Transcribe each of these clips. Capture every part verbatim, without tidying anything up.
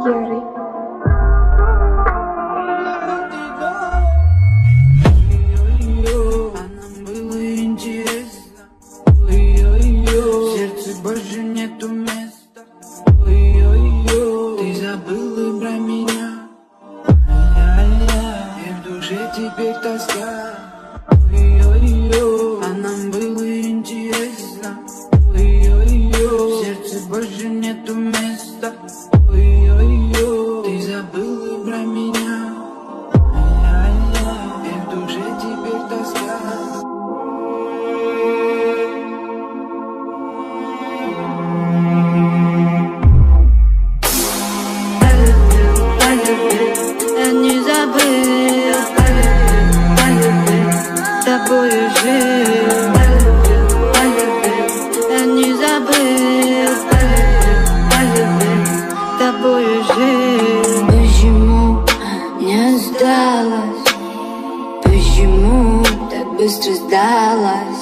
Герой. Сердце больше нету места. Ой-ой-ой, ты забыла про меня. И в душе теперь тоска. Ой-ой-ой, а нам было интересно. Ой-ой-ой, сердце больше нету места. Ой-ой-ой, ты забыла про меня. И в душе теперь тоска. Я не забыл, полюбил, с тобою жил, я не забыл, полюбил, с тобою жил. Почему не сдалась? Почему так быстро сдалась?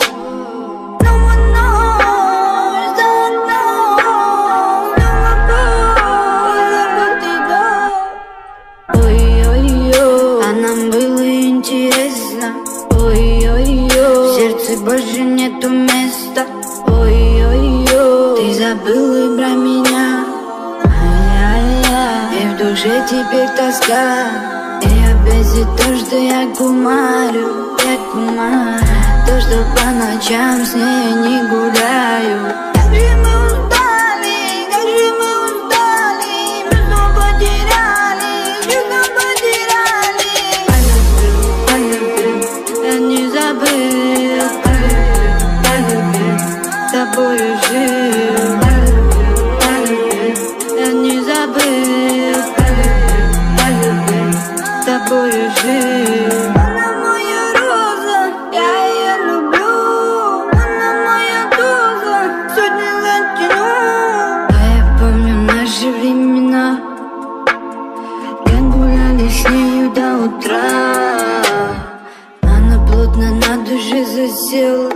Ой-ой-ой, в сердце больше нету места. Ой-ой-ой, ты забыла про меня. Ай-яй-яй, и в душе теперь тоска. И опять за то, что я кумарю, я кумарю, то, что по ночам с ней не гуляю. Как же мы устали, как же мы устали, мы снова потеряли, чувства потеряли. Полюбил, полюбил, я не забыл, полюбил, с тобою жил, полюбил, я не забыл, полюбил, с тобою жил. Она моя роза, я ее люблю, она моя доза, сотни затяну. А я помню наши времена, как гуляли с нею до утра. Она плотно на душе засела,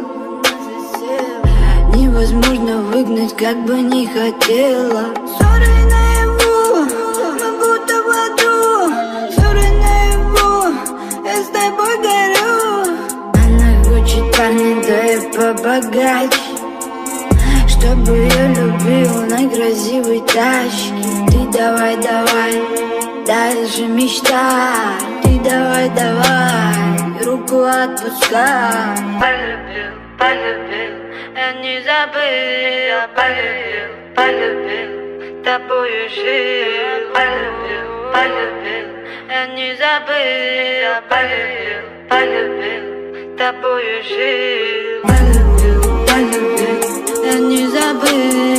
невозможно выгнать, как бы не хотела. Ссоры наяву, мы будто в аду, ссоры наяву, я с тобой горю. Она хочет парня, да и побогаче, чтобы я любил на красивой тачке. Ты давай, давай, дальше мечтай. Ты давай, давай, руку отпускай. Полюбил, полюбил, я не забыл, полюбил, полюбил, с тобою жил. Полюбил, полюбил, я не забыл, полюбил, полюбил, с тобою жил. Полюбил, полюбил, я не забыл.